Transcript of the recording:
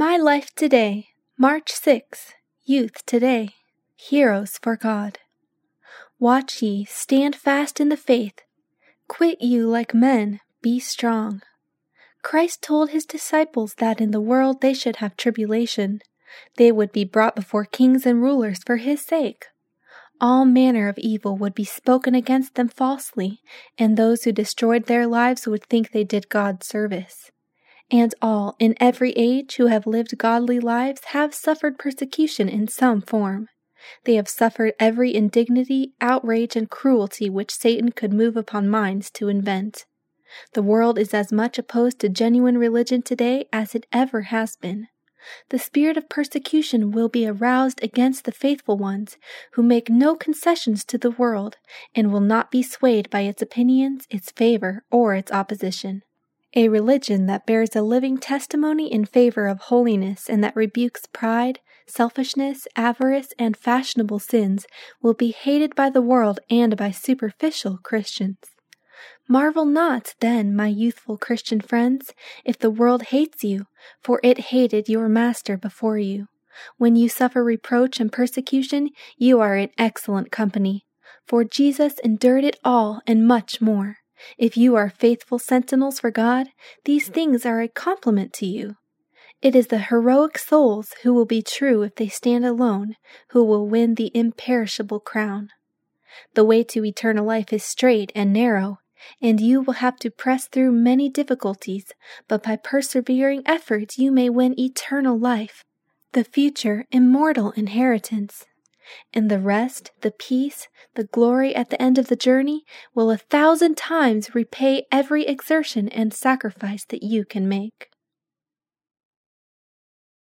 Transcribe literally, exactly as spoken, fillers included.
My Life Today, March sixth, Youth Today, Heroes for God. Watch ye, stand fast in the faith. Quit you like men, be strong. Christ told his disciples that in the world they should have tribulation. They would be brought before kings and rulers for his sake. All manner of evil would be spoken against them falsely, and those who destroyed their lives would think they did God service. And all, in every age, who have lived godly lives have suffered persecution in some form. They have suffered every indignity, outrage, and cruelty which Satan could move upon minds to invent. The world is as much opposed to genuine religion today as it ever has been. The spirit of persecution will be aroused against the faithful ones who make no concessions to the world and will not be swayed by its opinions, its favor, or its opposition. A religion that bears a living testimony in favor of holiness and that rebukes pride, selfishness, avarice, and fashionable sins will be hated by the world and by superficial Christians. Marvel not, then, my youthful Christian friends, if the world hates you, for it hated your Master before you. When you suffer reproach and persecution, you are in excellent company, for Jesus endured it all and much more. If you are faithful sentinels for God, these things are a compliment to you. It is the heroic souls who will be true if they stand alone, who will win the imperishable crown. The way to eternal life is straight and narrow, and you will have to press through many difficulties, but by persevering efforts you may win eternal life, the future immortal inheritance. And the rest, the peace, the glory at the end of the journey will a thousand times repay every exertion and sacrifice that you can make.